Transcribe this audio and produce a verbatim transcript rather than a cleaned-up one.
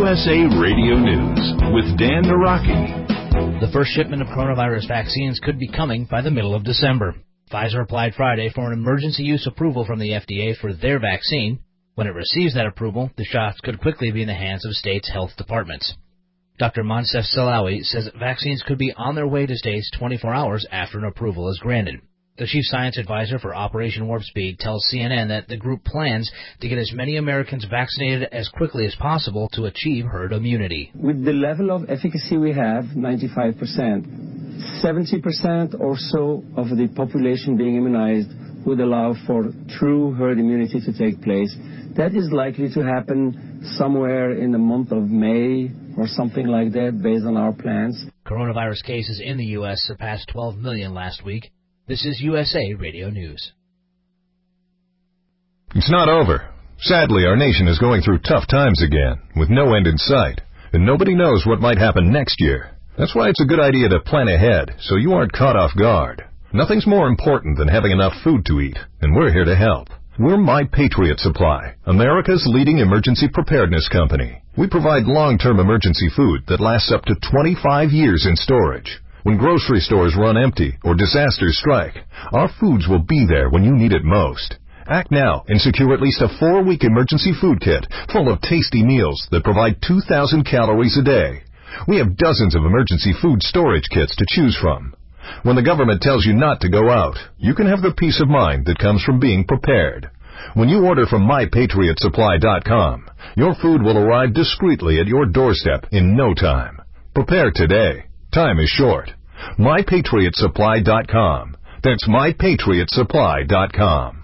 U S A Radio News with Dan Naraki. The first shipment of coronavirus vaccines could be coming by the middle of December. Pfizer applied Friday for an emergency use approval from the F D A for their vaccine. When it receives that approval, the shots could quickly be in the hands of states' health departments. Doctor Monsef Salawi says vaccines could be on their way to states twenty-four hours after an approval is granted. The chief science advisor for Operation Warp Speed tells C N N that the group plans to get as many Americans vaccinated as quickly as possible to achieve herd immunity. With the level of efficacy we have, ninety-five percent, seventy percent or so of the population being immunized would allow for true herd immunity to take place. That is likely to happen somewhere in the month of May or something like that based on our plans. Coronavirus cases in the U S surpassed twelve million last week. This is U S A Radio News. It's not over. Sadly, our nation is going through tough times again, with no end in sight, and nobody knows what might happen next year. That's why it's a good idea to plan ahead, so you aren't caught off guard. Nothing's more important than having enough food to eat, and we're here to help. We're My Patriot Supply, America's leading emergency preparedness company. We provide long-term emergency food that lasts up to twenty-five years in storage. When grocery stores run empty or disasters strike, our foods will be there when you need it most. Act now and secure at least a four-week emergency food kit full of tasty meals that provide two thousand calories a day. We have dozens of emergency food storage kits to choose from. When the government tells you not to go out, you can have the peace of mind that comes from being prepared. When you order from my patriot supply dot com, your food will arrive discreetly at your doorstep in no time. Prepare today. Time is short. my patriot supply dot com. That's my patriot supply dot com.